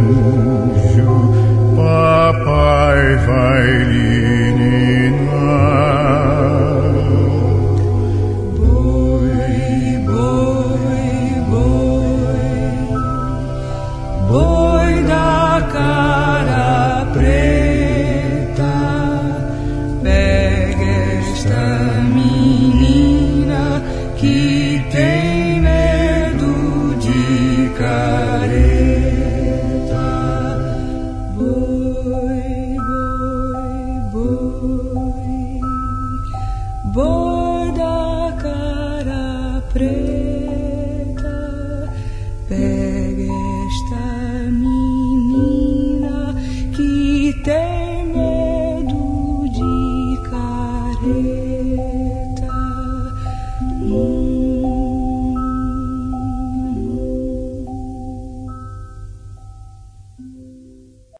anjo, papai vai lhe ninar. Boi, boi, boi, boi da cara preta, pega esta menina que tem medo de careta. Boi, boi, boi, boi da cara preta, pega esta menina que tem medo de careta.